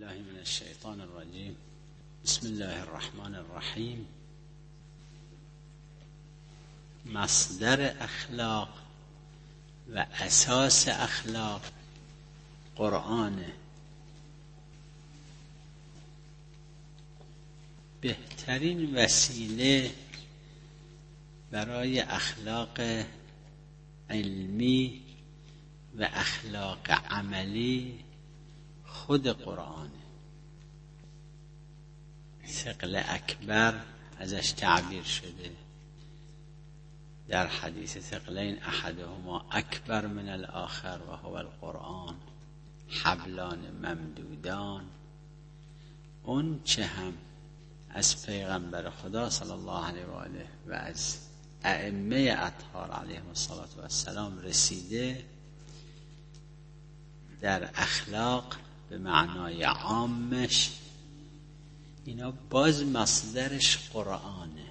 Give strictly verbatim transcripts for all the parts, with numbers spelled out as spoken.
بالله من الشیطان الرجیم. بسم الله الرحمن الرحیم. مصدر اخلاق و اساس اخلاق قرآنه. بهترین وسیله برای اخلاق علمی و اخلاق عملی خود قرآنه. ثقل اکبر ازش تعبیر شده در حدیث ثقلین احدهما اکبر من الاخر و هو القرآن، حبلان ممدودان. اون چه هم از پیغمبر خدا صلی الله علیه و آله و از ائمه اطهار علیهم السلام رسیده در اخلاق به معنای عامش، اینا باز مصدرش قرآنه.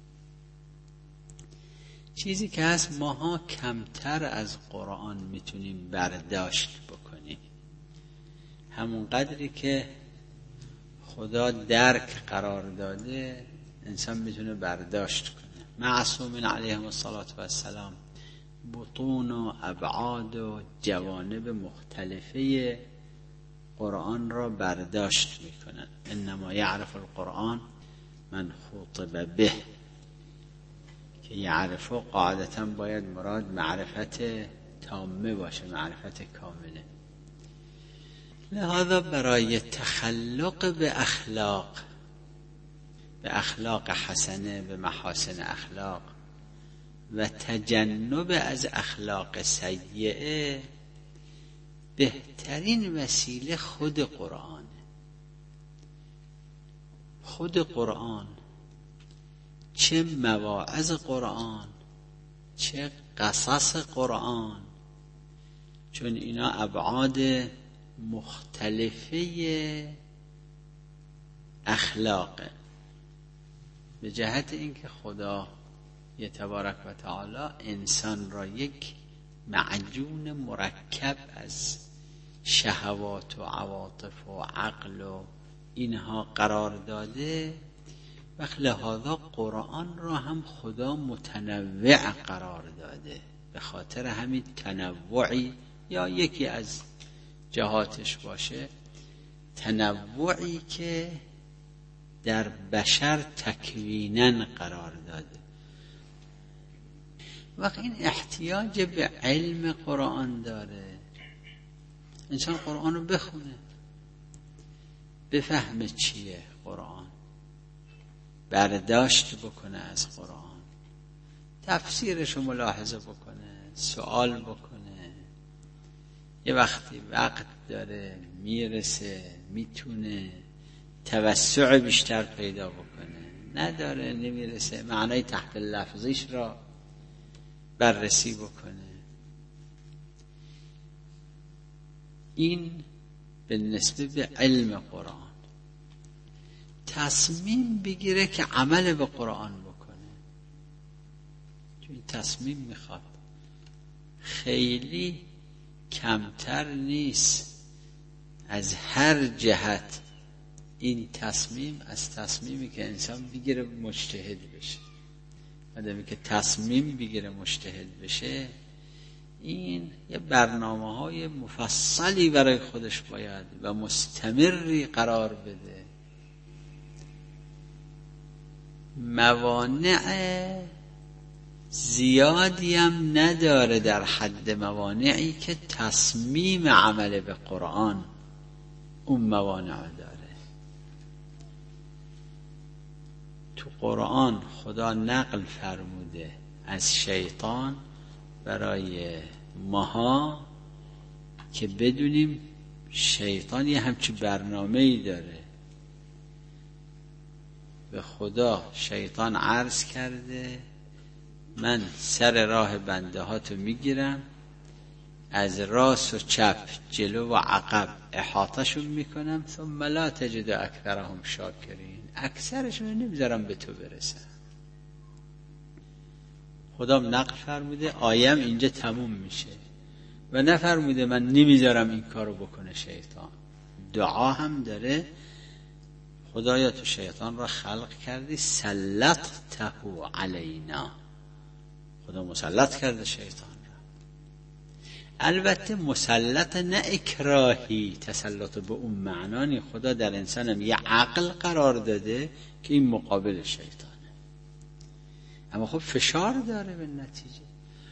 چیزی که هست ماها کمتر از قرآن میتونیم برداشت بکنیم، همون قدری که خدا درک قرار داده انسان میتونه برداشت کنه. معصومین علیهم السلام بطون و ابعاد و جوانب مختلفه قرآن را برداشت میکنن. انما یعرف القرآن من خاطب به، که یعرفه قاعدتا باید مراد معرفت تامه باشه، معرفت کامله. لذا برای تخلق به اخلاق، به اخلاق حسنه، به محاسن اخلاق و تجنب از اخلاق سیئه، بهترین وسیله خود قرآنه. خود قرآن، چه مواعظ قرآن، چه قصص قرآن، چون اینا ابعاد مختلفه اخلاقه. به جهت اینکه خدا تبارک و تعالی انسان را یک معجون مرکب از شهوات و عواطف و عقل و اینها قرار داده، و لهذا قرآن را هم خدا متنوع قرار داده. به خاطر همین تنوعی، یا یکی از جهاتش باشه، تنوعی که در بشر تکویناً قرار داده. وقت این احتیاج به علم قرآن داره، انسان قرآن رو بخونه، بفهمه چیه قرآن، برداشت بکنه از قرآن، تفسیرش رو ملاحظه بکنه، سوال بکنه. یه وقتی وقت داره، میرسه، میتونه توسع بیشتر پیدا بکنه، نداره، نمیرسه، معنای تحت لفظیش را بررسی بکنه. این به نسبت به علم قرآن. تصمیم بگیره که عمل به قرآن بکنه، چون تصمیم میخواد خیلی کمتر نیست از هر جهت. این تصمیم از تصمیمی که انسان بگیره مجتهد بشه. آدمی که تصمیم بگیره مجتهد بشه، این یه برنامه های مفصلی برای خودش باید و مستمری قرار بده. موانع زیادی هم نداره در حد موانعی که تصمیم عمل به قرآن اون موانع داره. تو قرآن خدا نقل فرموده از شیطان برای ماها که بدونیم شیطان یه همچین برنامه‌ای داره. به خدا شیطان عرض کرده من سر راه بنده هاتو میگیرم، از راست و چپ، جلو و عقب احاطهشون میکنم، ثم لا تجد اکثرهم شاکرین، اکثرشون نمیذارم به تو برسن. خدا نقل فرموده، آیم اینجا تموم میشه و نفرموده من نمیذارم این کارو بکنه شیطان. دعا هم داره خدایا تو شیطان را خلق کردی سلطته علینا، خدا مسلط کرده شیطان را. البته مسلط نه اکراهی، تسلط به اون معنانی، خدا در انسانم یه عقل قرار داده که این مقابل شیطانه، اما خب فشار داره به نتیجه،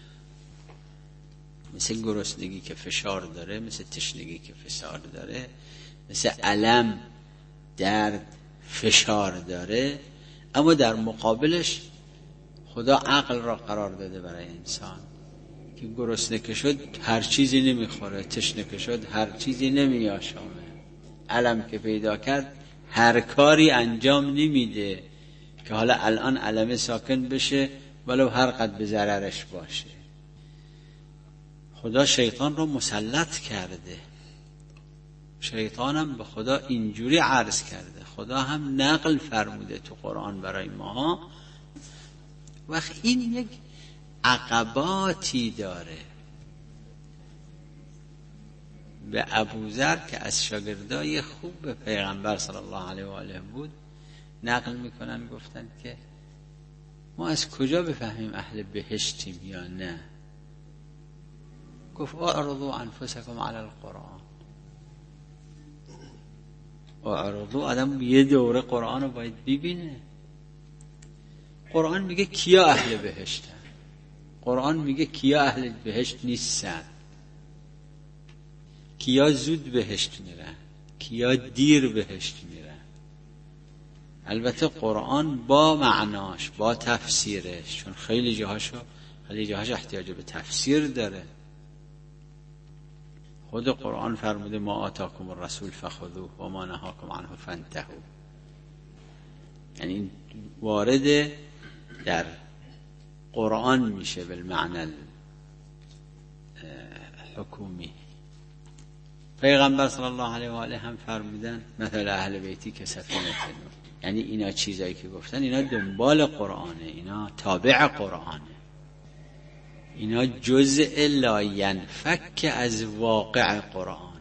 مثل گرسنگی که فشار داره، مثل تشنگی که فشار داره، مثل الم درد فشار داره، اما در مقابلش خدا عقل را قرار داده برای انسان که گرسنه که شد هر چیزی نمیخوره، تشنه که شد هر چیزی نمیاشامه، الم که پیدا کرد هر کاری انجام نمیده که حالا الان الم ساکن بشه ولو هر قد به ضررش باشه. خدا شیطان رو مسلط کرده، شیطانم به خدا اینجوری عرض کرده، خدا هم نقل فرموده تو قرآن برای ما. وقت این یک عقباتی داره. به ابوذر که از شاگردای خوب به پیغمبر صلی الله علیه و آله بود نقل میکنن، گفتن که ما از کجا بفهمیم اهل بهشتیم یا نه؟ گفت اعرضوا انفسکم علی القرآن. اعرضوا، آدم یه دوره قرآن رو باید ببینه. قرآن میگه کیا اهل بهشتن، قرآن میگه کیا اهل بهشت نیستن، کیا زود بهشت میرن، کیا دیر بهشت میرن. البته قرآن با معناش، با تفسیرش، چون خیلی جاهاشو خیلی جاهاش احتیاج به تفسیر داره. خود قرآن فرموده ما آتاکم الرسول فخذوه و ما نهاکم عنه فانتهوا، یعنی وارد در قرآن میشه بالمعنی حکومی. پیغمبر صلی الله علیه و آله هم فرمودن مثل اهل بیتی که سفینه نوح، یعنی اینا چیزایی که گفتن اینا دنبال قرآنه، اینا تابع قرآنه، اینا جزء لا ینفک از واقع قرآنه.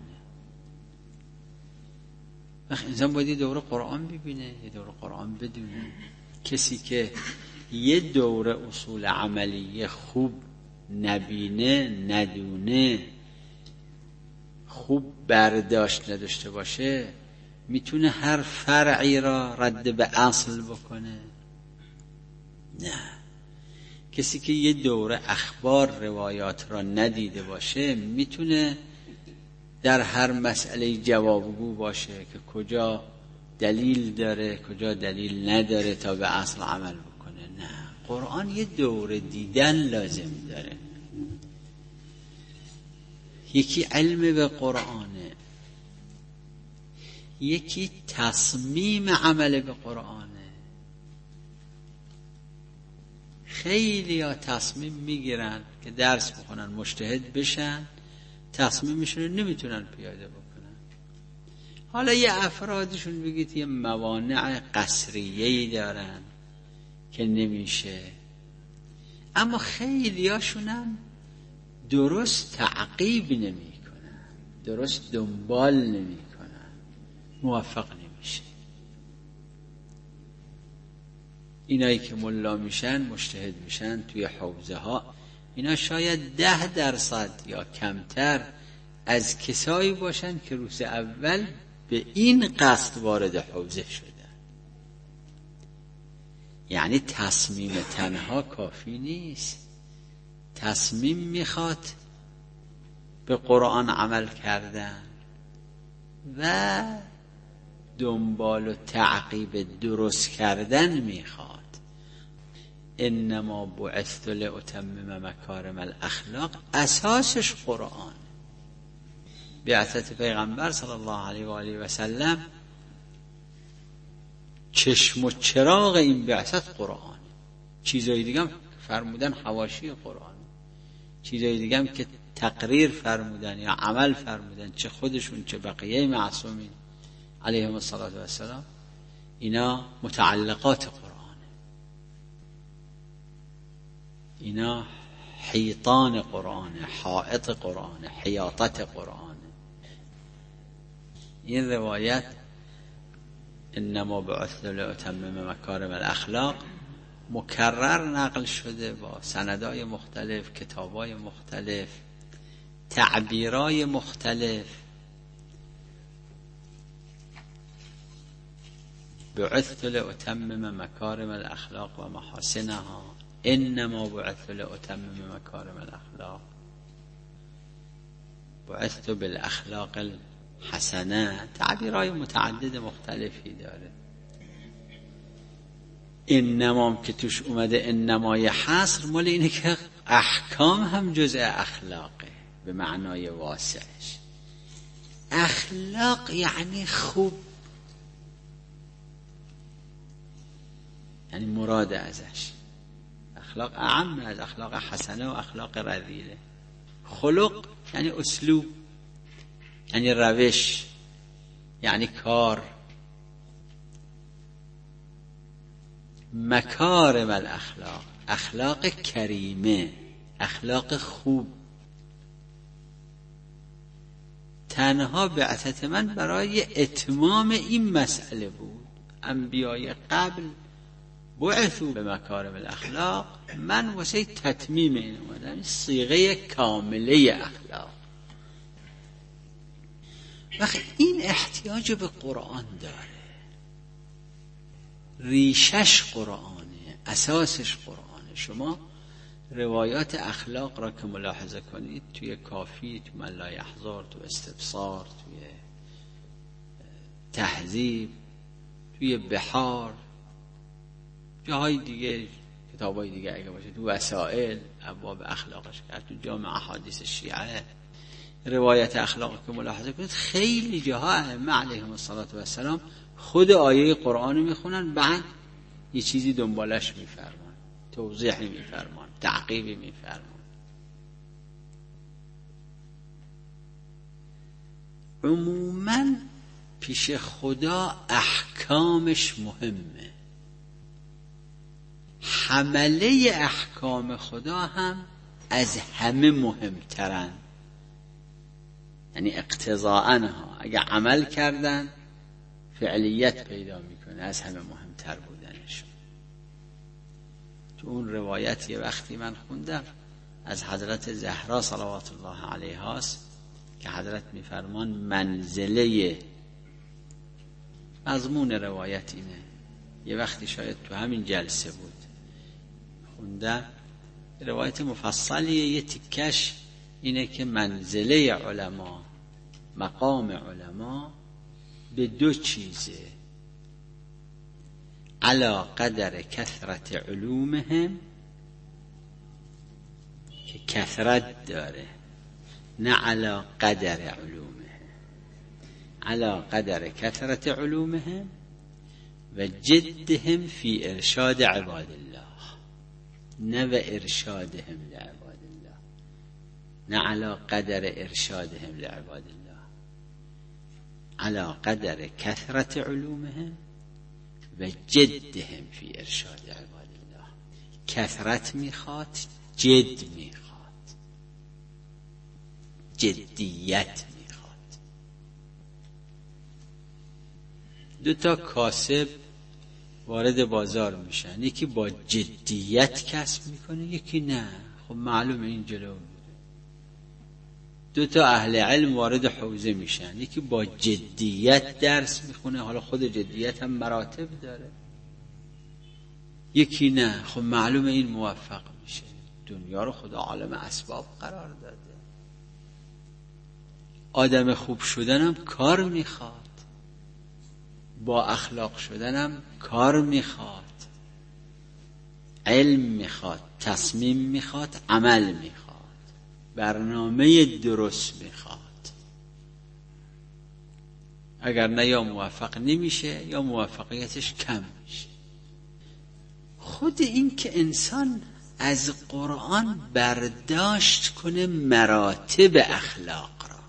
وقت انسان باید یه دوره قرآن ببینه، یه دوره قرآن بدونه. کسی که یه دوره اصول عملی خوب نبینه، ندونه، خوب برداشت نداشته باشه، میتونه هر فرعی را رد به اصل بکنه؟ نه. کسی که یه دوره اخبار روایات را ندیده باشه میتونه در هر مسئله جوابگو باشه که کجا دلیل داره کجا دلیل نداره تا به اصل عمل بکنه. نه، قرآن یه دوره دیدن لازم داره. یکی علم به قرآنه، یکی تصمیم عمل به قرآنه. خیلی ها تصمیم میگیرن که درس بخونن مجتهد بشن، تصمیمشون رو نمیتونن پیاده بکنن. حالا یه افرادشون بگید یه موانع قصریه‌ای دارن که نمیشه، اما خیلی هاشونم درست تعقیب نمی کنن، درست دنبال نمی کنن، موفق نمیشه. اینایی که ملا میشن مجتهد میشن توی حوزه ها، اینا شاید ده درصد یا کمتر از کسایی باشن که روز اول به این قصد وارد حوزه شدن. یعنی تصمیم تنها کافی نیست، تصمیم میخواد به قرآن عمل کردن و دنبال و تعقیب درست کردن میخواد. انما بعثت لاتمم مکارم الاخلاق، اساسش قرآن. بعثت پیغمبر صلی الله علیه و آله و سلم چشم و چراغ این بعثت قرآن. چیزای دیگه هم فرمودن حواشی قرآن، چیزای دیگه هم که تقریر فرمودن یا عمل فرمودن، چه خودشون چه بقیه معصومین علیهم الصلاة و السلام، اینا متعلقات قرآن، اینا حیطان قرآن، حائط قرآن، حیاطت قرآن. این روایت انما بعثت لاتمم مکارم الاخلاق مکرر نقل شده با سندهای مختلف، کتابای مختلف، تعبیرای مختلف. بعثت لاتمم مکارم الاخلاق و محاسنها، انما بعثت لاتمم مکارم الاخلاق، بعثت بالاخلاق الحسنه. تعبیرهای متعدد مختلفی داره. انما که توش اومده انمای حصر مال اینه که احکام هم جزء اخلاقه به معنای واسعش. اخلاق یعنی خوب، یعنی مراد ازش. اخلاق اعم از اخلاق حسنه و اخلاق رذیله. خلق یعنی اسلوب، یعنی روش، یعنی کار. مکارم الاخلاق، اخلاق کریمه، اخلاق خوب. تنها بعثت من برای اتمام این مسئله بود. انبیای قبل بعثوا به مکارم الاخلاق، من واسه تتمیم این اومدم، صیغه کامله اخلاق. وقت این احتیاج به قرآن داره، ریشش قرآنه، اساسش قرآنه. شما روایات اخلاق را که ملاحظه کنید توی کافی، تو من لا یحضر، تو استبصار، توی تهذیب، توی بحار، جاهای دیگه، کتابای دیگه اگه باشه، تو وسائل ابواب اخلاقش کرد، تو جامع احادیث شیعه روایت اخلاق که ملاحظه کنید خیلی جاها ائمه علیهم السلام خود آیه قرآن رو میخونن، بعد یه چیزی دنبالش میفرمان، توضیحی میفرمان، تعقیبی میفرمان. عموما پیش خدا احکامش مهمه. حمله احکام خدا هم از همه مهمترن، یعنی اقتضاءً ها اگر عمل کردن فعلیت پیدا میکنه، از همه مهمتر بودنشون. تو اون روایت یه وقتی من خوندم از حضرت زهرا صلوات الله علیها است که حضرت میفرمان منزله، مضمون روایت اینه، یه وقتی شاید تو همین جلسه بود خوندم، روایت مفصلیه، یه تکش اینه که منزله علما، مقام علما به دو چیزه: علا قدر کثرت علومهم، که کثرت داره، نه علا قدر علومهم، علا قدر کثرت علومهم و جدهم فی ارشاد عباد الله، نه و ارشادهم لعباد الله، نه علا قدر ارشادهم لعباد الله، علا قدر کثرت علومهم و جدهم فی ارشاد عباد الله. کثرت میخواد، جد میخواد، جدیت میخواد. دو تا کاسب وارد بازار میشن، یکی با جدیت کسب میکنه، یکی نه. خب معلومه این جلو میره. دو تا اهل علم وارد حوزه میشن، یکی با جدیت درس میخونه، حالا خود جدیت هم مراتب داره، یکی نه. خب معلومه این موفق میشه. دنیا رو خدا عالم اسباب قرار داده. آدم خوب شدنم کار میخواد، با اخلاق شدنم کار میخواد، علم میخواد، تصمیم میخواد، عمل میخواد، برنامه درست میخواد. اگر نه یا موفق نمیشه یا موفقیتش کم میشه. خود این که انسان از قرآن برداشت کنه مراتب اخلاق را،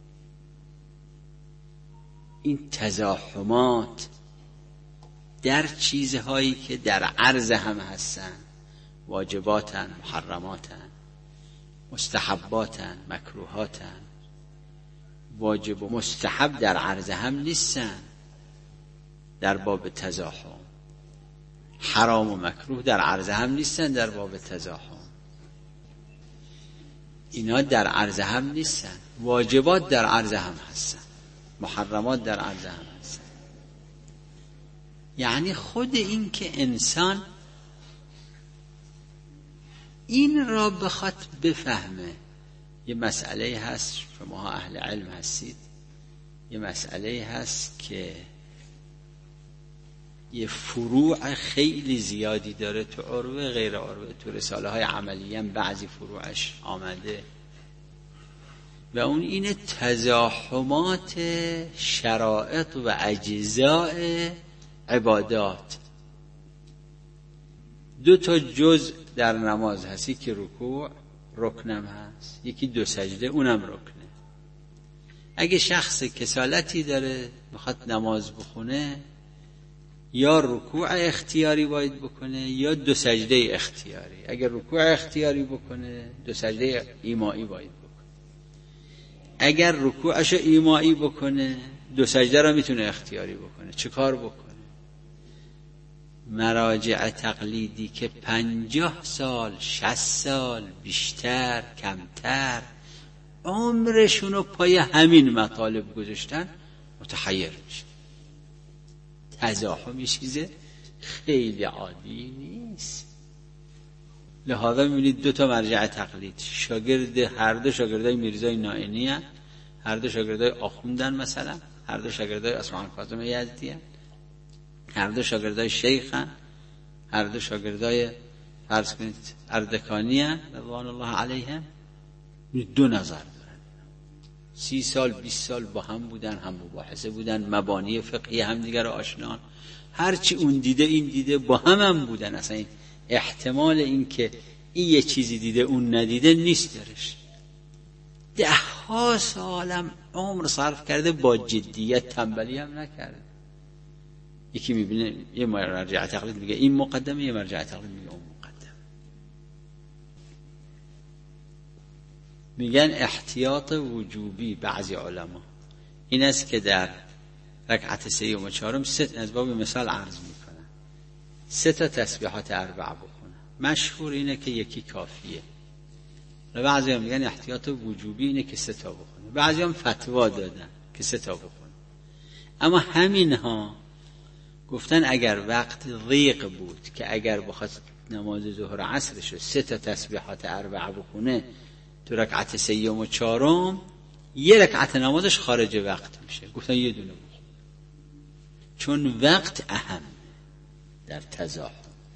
این تزاحمات در چیزهایی که در عرض هم هستن، واجباتن، محرماتن، مستحباتن، مکروهاتن، واجب و مستحب در عرض هم نیستن در باب تزاحم، حرام و مکروه در عرض هم نیستن در باب تزاحم، اینا در عرض هم نیستن. واجبات در عرض هم هستن، محرمات در عرض هم هستن. یعنی خود این که انسان این را بخواد بفهمه، یه مسئله هست، شما اهل علم هستید، یه مسئله هست که یه فروع خیلی زیادی داره تو عروه غیر عروه، تو رساله های عملی هم بعضی فروعش آمده و اون این تزاحمات شرائط و اجزاء عبادات. دو تا جزء در نماز هستی که رکوع رکنم هست، یکی دو سجده اونم رکنه. اگه شخص کسالتی داره بخواد نماز بخونه، یا رکوع اختیاری باید بکنه یا دو سجده اختیاری. اگر رکوع اختیاری بکنه دو سجده ایمائی باید بکنه. اگر رکوعش ایمائی بکنه دو سجده را میتونه اختیاری بکنه. چه کار بکنه؟ مراجع تقلیدی که پنجاه سال، شصت سال، بیشتر کمتر عمرشونو پای همین مطالب گذاشتن متحیر میشه. تزاحم یه چیز خیلی عادی نیست. لحاظا میبینید دو تا مرجع تقلید، شاگرد هر دو شاگردای میرزای نائینی هستند، هر دو شاگردای آخوندن، مثلا هر دو شاگردای اصفهان کاظم یزدی هستند، هر دو شاگردای شیخ هستند، هر دو شاگردای فرض کنید اردکانی هستند رضوان الله علیهم. دو نظر دارن، سی سال بیست سال با هم بودن، هم مباحثه بودن، مبانی فقهی هم دیگر آشنان، هرچی اون دیده این دیده، با هم هم بودن. اصلا این احتمال این که این یه چیزی دیده اون ندیده نیست درش. ده ها سالم عمر صرف کرده با جدیت، تنبلی هم نکرده. یکی میبینه یه مرجع تقلید میگه این مقدمه، یه مرجع تقلید میگه اون مقدمه. میگن احتیاط وجوبی بعضی علما این است که در رکعت سیوم و چهارم سه از باب مثال عرض میکنن، سه تا تسبیحات اربع بخونن. مشهور اینه که یکی کافیه، و بعضی هم میگن احتیاط وجوبی اینه که سه تا بخونه. بعضی هم فتوا دادن که سه تا بخونه. اما همین ها گفتن اگر وقت ضیق بود که اگر بخواد نماز ظهر عصرش سه تا تسبیحات اربع بخونه تو رکعت سیوم و چهارم، یه رکعت نمازش خارج وقت میشه. گفتن یه دونه بخون، چون وقت اهم در تزاحم.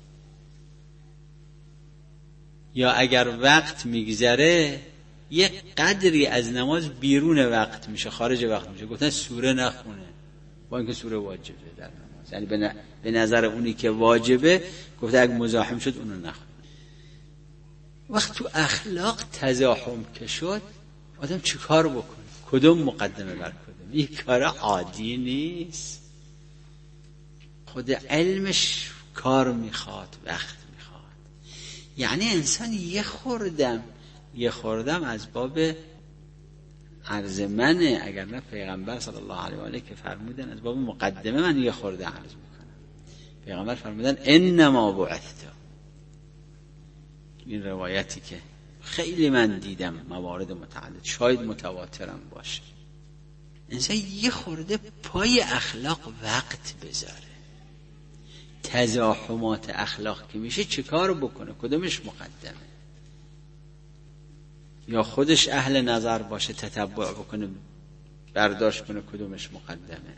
یا اگر وقت میگذره یه قدری از نماز بیرون وقت میشه، خارج وقت میشه. گفتن سوره نخونه، با اینکه سوره واجبه در نماز. یعنی به نظر اونی که واجبه گفته اگه مزاحم شد اونو نخونه. وقت تو اخلاق تزاحم که شد آدم چی کار بکنه؟ کدوم مقدمه بر کدوم؟ این کار عادی نیست. خود علمش کار میخواد، وقت میخواد. یعنی انسان یه خوردم یه خوردم از باب عرض منه، اگر نه پیغمبر صلی الله علیه و آله که فرمودن از باب مقدمه من یه خورده عرض میکنم. پیغمبر فرمودن انما بعثت. این روایتی که خیلی من دیدم موارد متعدد، شاید متواترم باشه. انسان یه خورده پای اخلاق وقت بذاره. تزاحمات اخلاق که میشه چه کار بکنه؟ کدومش مقدمه؟ یا خودش اهل نظر باشه تتبع بکنه برداشت کنه کدومش مقدمه.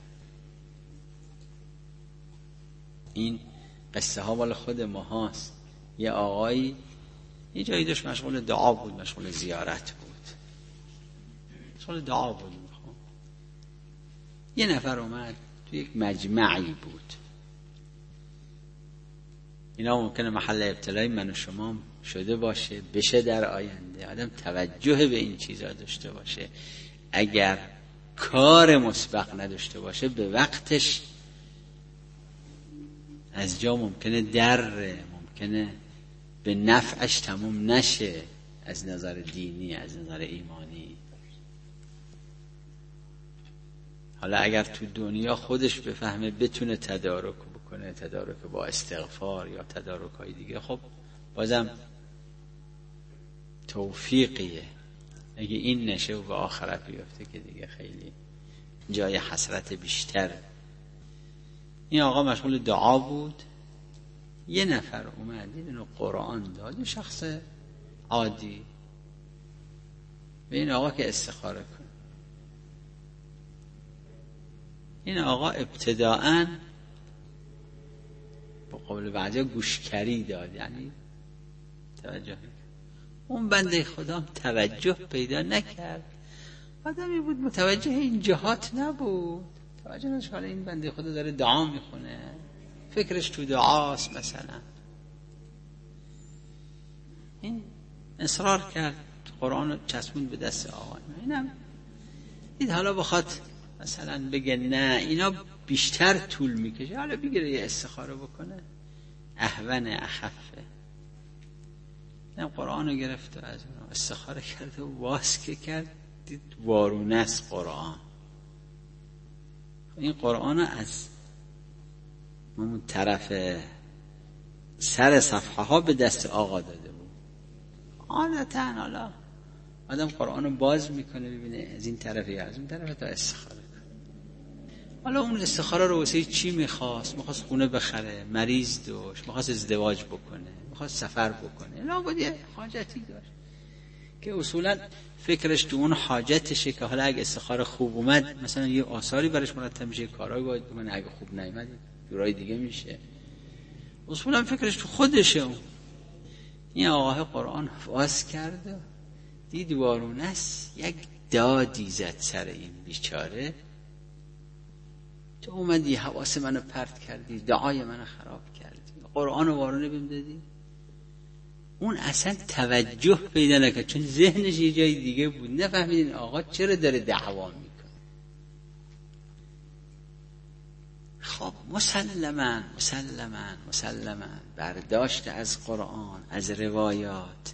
این قصه ها مال خود ما هاست. یه آقایی یه جایی داشت مشغول دعا بود، مشغول زیارت بود، مشغول دعا بود. یه نفر اومد تو یک مجمعی بود. اینا ممکنه محل ابتلای من و شما شده باشه، بشه در آینده. آدم توجه به این چیزا داشته باشه. اگر کار مسبق نداشته باشه به وقتش از جا ممکنه در ممکنه به نفعش تموم نشه، از نظر دینی، از نظر ایمانی. حالا اگر تو دنیا خودش بفهمه بتونه تدارک بکنه، تدارک با استغفار یا تدارک های دیگه، خب بازم توفیقیه. اگه این نشه و به آخرت بیفته که دیگه خیلی جای حسرت بیشتر. این آقا مشغول دعا بود، یه نفر اومد اینو قرآن داد، شخص عادی، به این آقا که استخاره کن. این آقا ابتداءً با قول بعضی گوشکری داد، یعنی توجه نکرد. اون بنده خدا توجه پیدا نکرد، آدمی بود متوجه این جهات نبود، توجه نشد که این بنده خدا داره دعا میخونه، فکرش تو دعاست مثلا. این اصرار کرد، قرآن رو چسبون به دست آقا. اینم دید حالا بخواد مثلا بگه نه اینا بیشتر طول میکشه، حالا بگیره یه استخاره بکنه، اهون اخفه. نه قرآن رو گرفت و از اون استخاره کرد و واس که کرد، دید وارونه است قرآن. این قرآن رو از اون طرف سر صفحه ها به دست آقا داده بود. عادتاً حالا آدم قرآن رو باز میکنه ببینه از این طرف یا از اون طرف تا استخاره کنه. حالا اون استخاره رو واسه چی میخواست؟ میخواست خونه بخره، مریض داشت، میخواست ازدواج بکنه، میخواست سفر بکنه، لابد یه حاجتی داشت که اصولا فکرش تو اون حاجتشه که حالا اگه استخاره خوب اومد مثلا یه آثاری برش مرتب میشه، کارهایی باید بکنه، اگه خوب نیامد جورای دیگه میشه. اصولا فکرش تو خودشه. اون این آقاه قرآن واس کرد و دید وارونه است، یک دادی زد سر این بیچاره. تو اومدی حواس منو پرت کردی، دعای منو خراب کردی، قرآن وارونه بهم دادی. اون اصلا توجه پیدا نکرد چون ذهنش یه جای دیگه بود، نفهمید این آقا چرا داره دعوا میکنه. خب مسلماً مسلماً مسلماً برداشت از قرآن، از روایات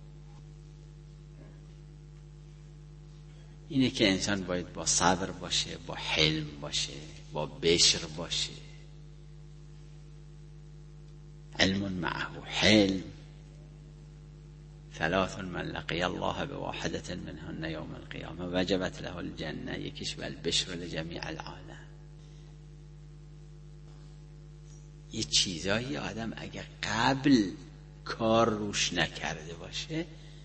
اینه که انسان باید با صبر باشه، با حلم باشه، با بشر باشه. علم معه حلم، ثلاث من لقی الله بواحدة منهن یوم القیامه وجبت له الجنه، یکیش والبشر لجمیع العالم. یه چیزایی آدم اگر قبل کار روش نکرده باشه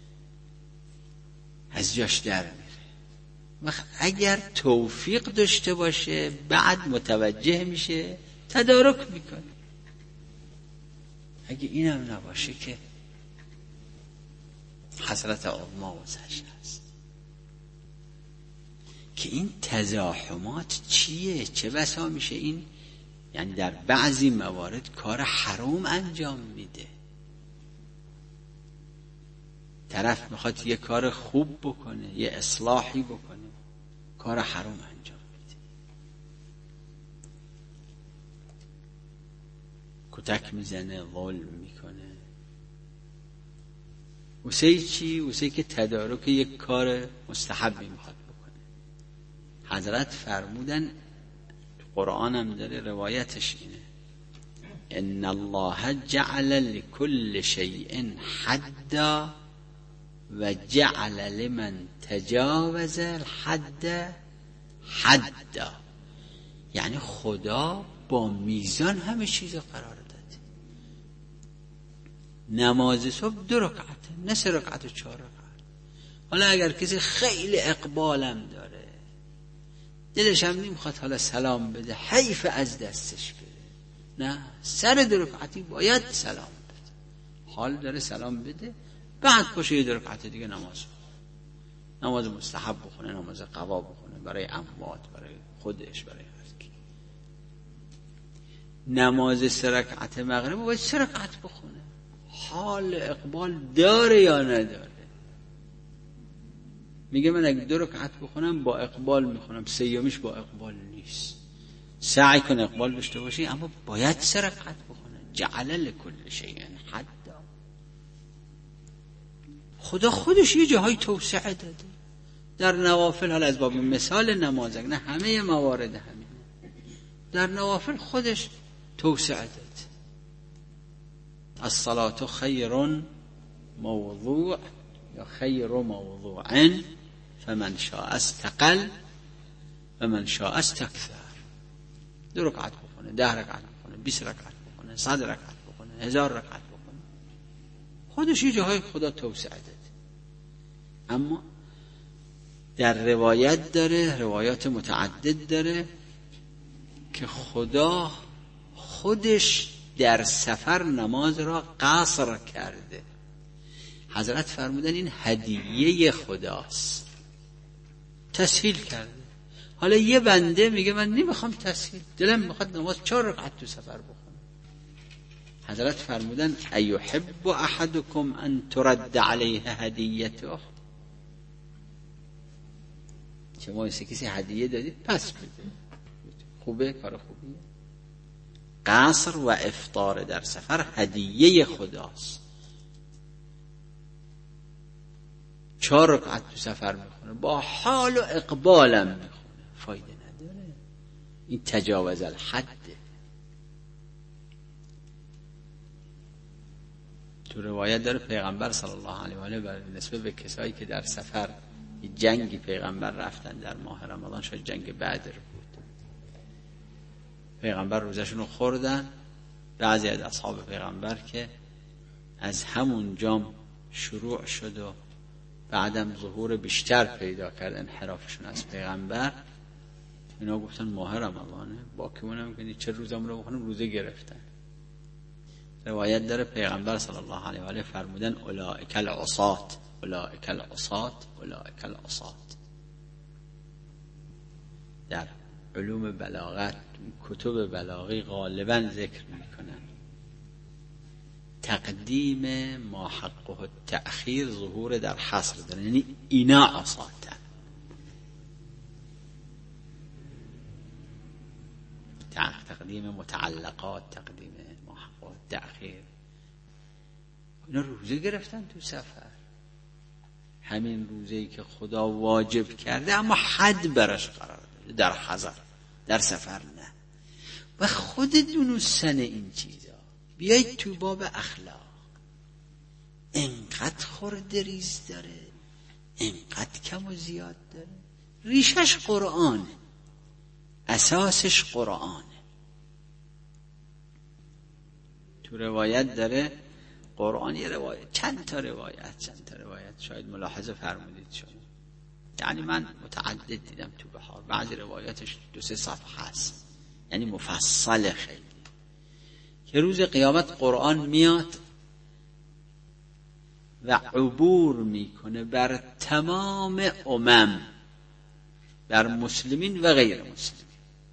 از جاش در میره، وقت اگر توفیق داشته باشه بعد متوجه میشه، تدارک میکنه. اگه اینم نباشه که حسرت عظما واسش هست. که این تزاحمات چیه؟ چه بسا میشه این یعنی در بعضی موارد کار حرام انجام میده. طرف میخواد یه کار خوب بکنه، یه اصلاحی بکنه، کار حرام انجام میده. کتک میزنه، ظلم میکنه. واسه چی؟ واسه که تدارک یک کار مستحبی میخواد بکنه. حضرت فرمودن، قرآن هم داره روایتش اینه، ان الله جعل لكل شيء حدا و جعل لمن تجاوز الحد حدا. یعنی خدا با میزان همه چیز قرار داده. نماز صبح دو رکعت، نه سه رکعت و چهار رکعت. حالا اگر کسی خیلی اقبالم داره، دلش هم نمیخواد حالا سلام بده، حیف از دستش بده، نه سر دو رکعتی باید سلام بده. حال داره سلام بده، بعد پاشه یه دو رکعت دیگه نماز بخونه، نماز مستحب بخونه، نماز قضا بخونه، برای اموات، برای خودش، برای هر کی. نماز سه رکعت مغرب باید سه رکعت بخونه. حال اقبال داره یا نداره؟ میگه من اگه دو رکعت بخونم با اقبال میخونم، سیومیش با اقبال نیست. سعی کن اقبال داشته باشی، اما باید سه رکعت بخونه. جعل لكل شیء حدا. خدا خودش یه جاهای توسعه داده، در نوافل، حالا از باب مثال نماز، نه همه موارد همین، در نوافل خودش توسعه داد. الصلاة خیر موضوع یا خیر موضوع فمن شاء استقل و من شاء استکثر. دو رکعت بخونه، ده رکعت بخونه، بیست رکعت بخونه، صد رکعت بخونه، هزار رکعت بخونه، خودش یه جاهای خدا توسعه داد. اما در روایت داره، روایات متعدد داره که خدا خودش در سفر نماز را قصر کرده. حضرت فرمودن این هدیه خداست، تسهیل کرده. حالا یه بنده میگه من نمیخوام تسهیل، دلم میخواد نماز چهار رکعت تو سفر بخونم. حضرت فرمودن ایحب احدکم ان ترد علیه هدیته، شما کسی هدیه دادید پس بده، خوبه، کار خوبیه. قصر و افطار در سفر هدیه خداست. چهار رکعت تو سفر میخونه، با حال و اقبالم میخونه، فایده نداره، این تجاوز الحده. تو روایت داره پیغمبر صلی الله علیه و آله بر نسبت به کسایی که در سفر جنگی پیغمبر رفتن در ماه رمضان، شاید جنگ بدر بود، پیغمبر روزشون رو خوردن. بعضی از اصحاب پیغمبر که از همون جام شروع شد و بعدم ظهور بیشتر پیدا کرد انحرافشون از پیغمبر، اینا گفتن ماه رمضانه، باقیمون میگن چه روزام رو بخونیم، روزه گرفتن. روایت داره پیغمبر صلی الله علیه و آله فرمودن اولئک العصات، اولئک العصات، اولئک العصات. در علوم بلاغت، کتب بلاغی غالبا ذکر میکنن تقدیم ما حقه التأخیر ظهور در حصر داره، یعنی اینا عصاتن. تقدیم متعلقات، تقدیم ما حقه التأخیر. اینا روزه گرفتن تو سفر، همین روزه‌ای که خدا واجب کرده اما حد برش قرار داده، در حضر، در سفر نه. و خودتون سن این چیزا بیایید تو باب اخلاق، انقدر خورده ریز داره، انقدر کم و زیاد داره. ریشش قرآنه، اساسش قرآنه. تو روایت داره قرآن، یه روایت، چند تا روایت چند تا روایت شاید ملاحظه فرمودید شما، یعنی من متعدد دیدم تو بهار، بعضی روایاتش دو سه صفحه هست، یعنی مفصل خیلی، که روز قیامت قرآن میاد و عبور میکنه بر تمام امم، بر مسلمین و غیر مسلمین.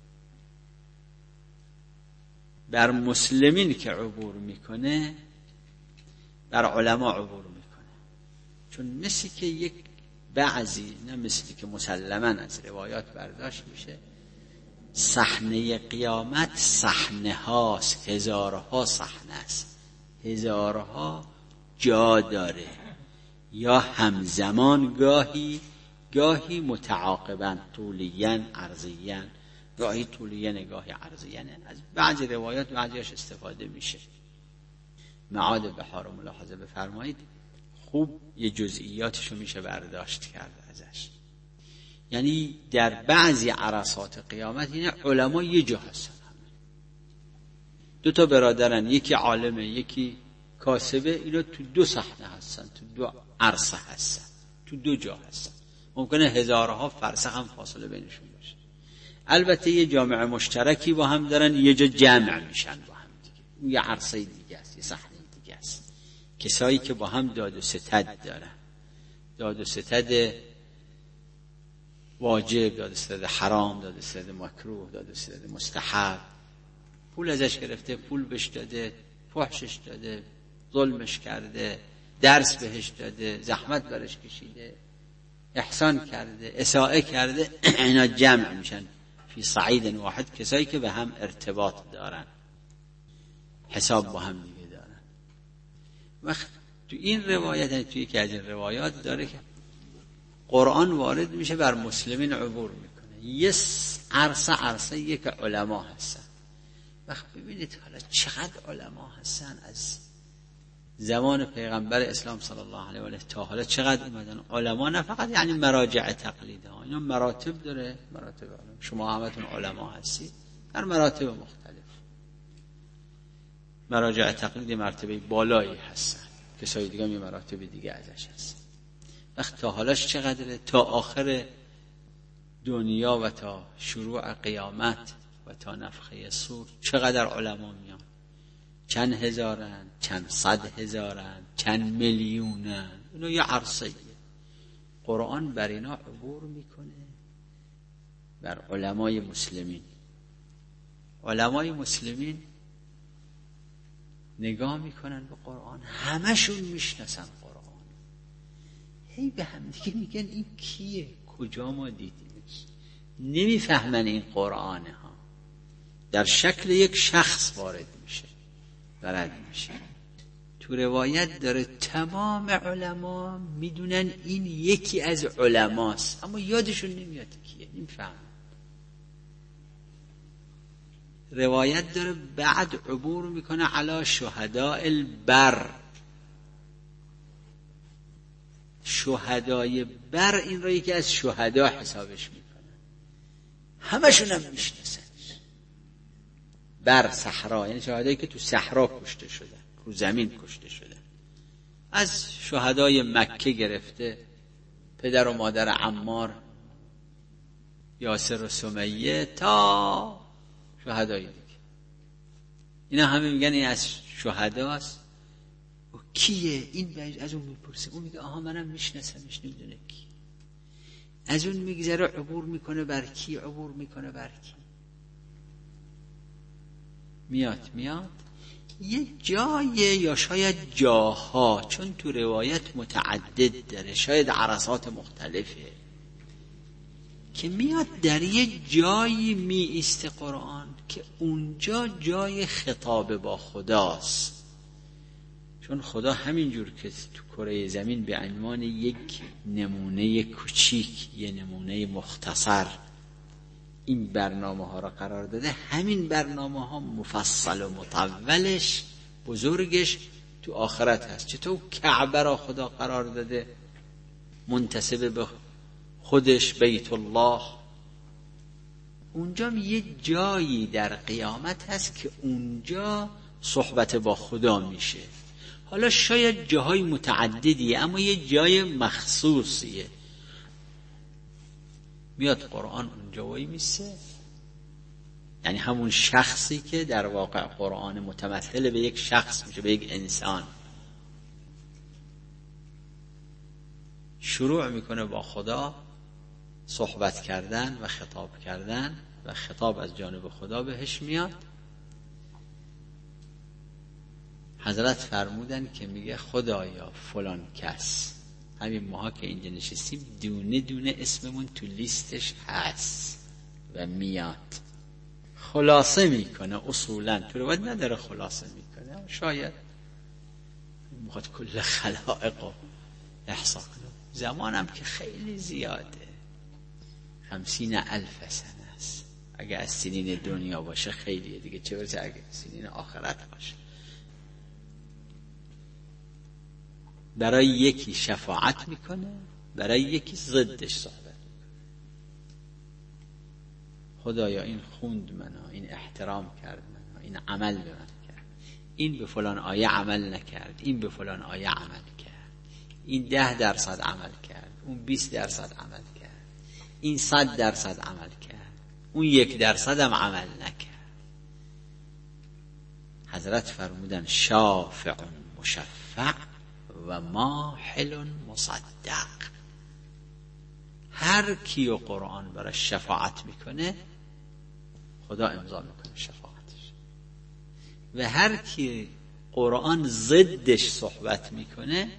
بر مسلمین که عبور میکنه، بر علما عبور میکنه. چون مثل که یک بعضی، نه مثلی که مسلماً از روایات برداشت میشه، صحنه قیامت صحنه هاست، هزارها صحنه است، هزارها جا داره، یا همزمان، گاهی گاهی متعاقباً، طولیاً عرضیاً، گاهی طولیاً گاهی عرضیاً. از بعضی روایات بعضیش استفاده میشه. معاد بهار رو ملاحظه بفرمایید، خوب یه جزئیاتشو میشه برداشت کرد ازش. یعنی در بعضی عرصات قیامت این علما یه جا هستن، دو تا برادرن، یکی عالمه یکی کاسبه، اینا تو دو صحنه هستن، تو دو عرصه هستن، تو دو جا هستن، ممکنه هزارها فرسخ هم فاصله بینشون باشه. البته یه جامعه مشترکی با هم دارن، یه جا جمع میشن با هم دیگه، اون یه عرصه دیگه است، یه صحنه دیگه است. کسایی که با هم داد و ستد دارن، داد و ستد واجب، داد و ستد حرام، داد و ستد مکروه، داد و ستد مستحب، پول ازش گرفته، پول بهش داده، فحشش داده، ظلمش کرده، درس بهش داده، زحمت برش کشیده، احسان کرده، اساءه کرده، اینا جمع میشن فی صعید واحد. کسایی که به هم ارتباط دارن، حساب با هم دیگه دارن. وقت تو این روایت، تو یکی از این روایات داره که قرآن وارد میشه بر مسلمین عبور میکنه. یه عرصه عرصه یک علما هستن. وقت ببینید حالا چقدر علما هستن از زمان پیغمبر اسلام صلی الله علیه و آله تا حالا چقدر اومدن علما، نه فقط یعنی مراجع تقلیده ها، اینا مراتب داره، مراتب علم. شما همتون علما هستید در مراتب مختلف. مراجع تقلید مرتبه بالایی هستن، کسای دیگه می مراتب دیگه ازش هست. وقت تا حالاش چقدره؟ تا آخر دنیا و تا شروع قیامت و تا نفخه صور چقدر علما میان؟ چند هزارن، چند صد هزارن، چند میلیونن. اینا یه عرصه. قرآن بر اینا عبور میکنه، بر علمای مسلمین. علمای مسلمین نگاه میکنن به قرآن، همشون میشناسن قرآن. هی به هم دیگه میگن این کیه؟ کجا ما دیدیمش؟ نمیفهمن این قرآنه ها. در شکل یک شخص وارد میشه، برد میشه. تو روایت داره تمام علما میدونن این یکی از علماست، اما یادشون نمیاد کیه، نمیفهمن. روایت داره بعد عبور میکنه علی شهداء البر. شهدای بر این رو یکی از شهدا حسابش میکنن، همشون هم میشناسنش. بر صحرا یعنی شهدایی که تو صحرا کشته شدن، رو زمین کشته شدن. از شهدای مکه گرفته پدر و مادر عمار، یاسر و سمیه، تا شهدای دیگه، اینا همه میگن این از شهداست. و کیه این؟ از اون میپرسه، اون میگه آها منم میشناسمش، نمیدونه کی. از اون میگذره عبور میکنه بر کی؟ عبور میکنه بر کی؟ میاد میاد یه جای یا شاید جاها، چون تو روایت متعدد داره، شاید عرصات مختلفه، که میاد در یه جایی می ایست قرآن که اونجا جای خطاب با خداست. چون خدا همینجور که تو کره زمین به عنوان یک نمونه کوچیک، یه نمونه مختصر این برنامه ها را قرار داده، همین برنامه ها مفصل و مطولش، بزرگش تو آخرت هست. چطور کعبه را خدا قرار داده منتسب به خودش، بیت الله، اونجا یه جایی در قیامت هست که اونجا صحبت با خدا میشه. حالا شاید جاهای متعددیه، اما یه جای مخصوصیه. میاد قرآن اونجا وای میسه، یعنی همون شخصی که در واقع قرآن متمثل به یک شخص میشه، به یک انسان، شروع میکنه با خدا صحبت کردن و خطاب کردن و خطاب از جانب خدا بهش میاد. حضرت فرمودن که میگه خدایا فلان کس، همین ماها که اینجا نشستیم دونه دونه اسممون تو لیستش هست و میاد خلاصه میکنه. اصولا تو روایت نداره خلاصه میکنه، شاید میخواد کل خلائق رو احصا کنه. زمانم که خیلی زیاده، خمسین الف سنه است. اگه از سنین دنیا باشه خیلیه دیگه، چه برسه اگه سنین آخرت باشه. برای یکی شفاعت میکنه، برای یکی ضدش صحبت میکنه. خدایا این خوند منو، این احترام کرد منو، این عمل به من کرد، این به فلان آیه عمل نکرد، این به فلان آیه عمل کرد، این ده درصد عمل کرد، اون بیست درصد عمل کرد، این صد درصد عمل کرد، اون یک درصد هم عمل نکرد. حضرت فرمودن شافع مشفع و ماحل مصدق. هر کیو قرآن برای شفاعت میکنه خدا امضا میکنه شفاعتش، و هر کی قرآن ضدش صحبت میکنه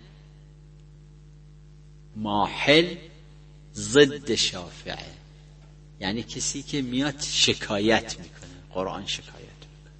ماحل ضد شافعه، یعنی کسی که میاد شکایت میکنه، قرآن شکایت میکنه،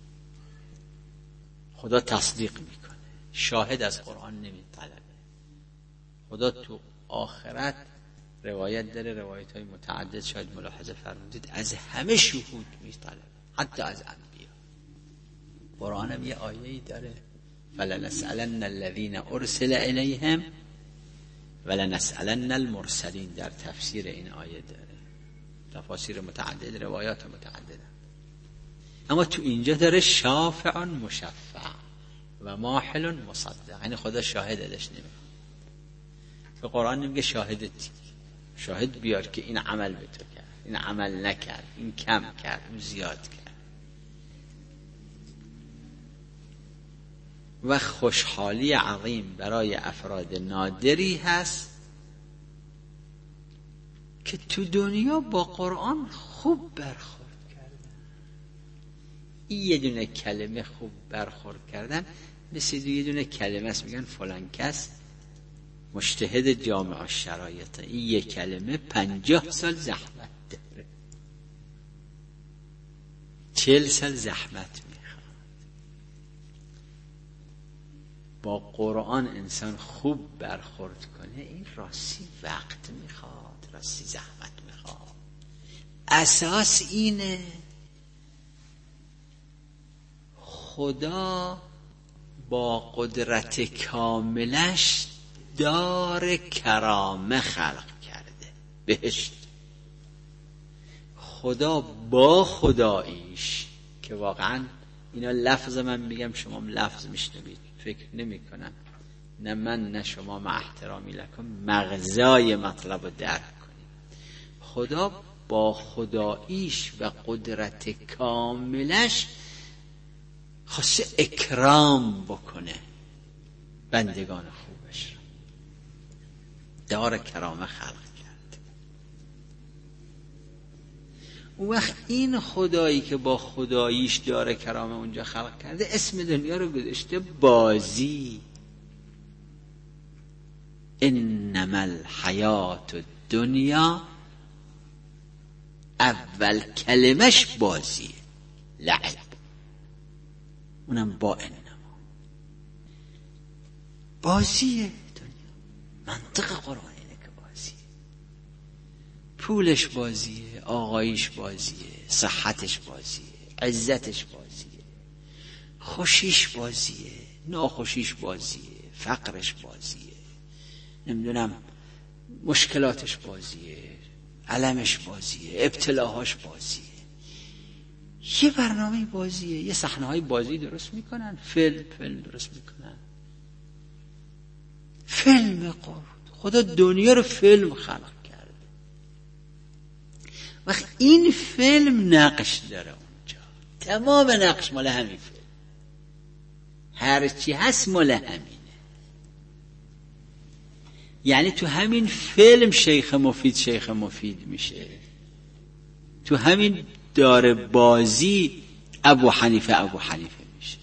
خدا تصدیق میکنه، شاهد از قرآن نمیطلبه. خدا تو آخرت روایت داره، روایت های متعدد شاید ملاحظه فرمودید از همه شهود میطلبه، حتی از انبیا. قرآن هم یه آیه‌ای داره فلنسألن الذین ارسل الیهم ولنسألن المرسلین، در تفسیر این آیه داره، تفاسیر متعدد، روایات متعدده. اما تو اینجا داره شافع مشفع و ماحل مصدق، یعنی خدا شاهد ازش نمیخواد. به قرآن نمیگه شاهدتی، شاهد بیار که این عمل به تو کرد، این عمل نکرد، این کم کرد، این زیاد کرد. و خوشحالی عظیم برای افراد نادری هست که تو دنیا با قرآن خوب برخورد کردن. این یه دونه کلمه خوب برخورد کردن مثل یه دونه کلمه است، میگن فلان کس مجتهد جامع الشرایط. این یه کلمه پنجاه سال زحمت داره، چهل سال زحمت میخواد. با قرآن انسان خوب برخورد کنه، این راستی وقت میخواد، راستی زحمت میخواد. اساس اینه خدا با قدرت کاملش دار کرامه خلق کرده، بهشت. خدا با خداییش که واقعا اینا لفظ من میگم شما لفظ میشنوید، فکر نمی کنم نه من نه شما مع احترامی لکن مغزای مطلب رو درک کنیم. خدا با خداییش و قدرت کاملش خواسته اکرام بکنه بندگان خوبش، دار کرامه خلق کرد. اون وقت این خدایی که با خداییش دار کرامه اونجا خلق کرده اسم دنیا رو گذاشته بازی. انما الحیات الدنیا، اول کلمش بازیه، لعب، اونم با انما بازیه. دنیا منطق قرآن اینه که بازیه، پولش بازیه، آقاییش بازیه، صحتش بازیه، عزتش بازیه، خوشیش بازیه، ناخوشیش بازیه، فقرش بازیه، نمیدونم مشکلاتش بازیه، علمش بازیه، ابتلاهاش بازیه. یه برنامه بازیه، یه صحنه های بازی درست میکنن، فیلم فیلم درست میکنن، فیلم قرآن. خدا دنیا رو فیلم خلق کرده. وقت این فیلم نقش داره اونجا، تمام نقش مال همین فیلم، هرچی هست مال همینه. یعنی تو همین فیلم شیخ مفید شیخ مفید میشه، تو همین دار بازی ابو حنیفه ابو حنیفه میشه،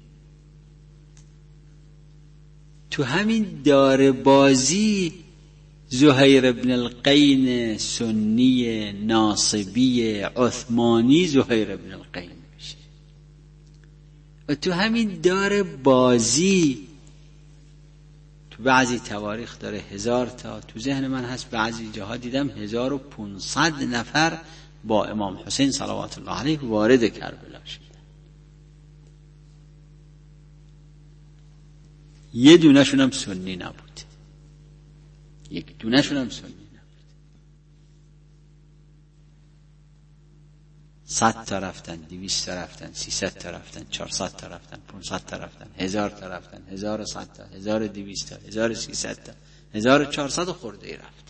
تو همین دار بازی زهیر بن القین سنی ناصبی عثمانی زهیر بن القین میشه. و تو همین دار بازی تو بعضی تواریخ داره هزار تا، تو ذهن من هست بعضی جاها دیدم هزار و پونصد نفر با امام حسین صلوات الله علیه وارد کربلا شدن. یه دونه‌شون هم سنی نبود، یک دونه‌شون هم سنی نبود. صد تا رفتن، دویست تا رفتن، سیصد تا رفتن، چهارصد تا رفتن، پانصد تا رفتن، هزار تا رفتن، هزار و صد تا، هزار و دویست تا، هزار و سیصد تا، هزار و چهارصد خورده ای رفت.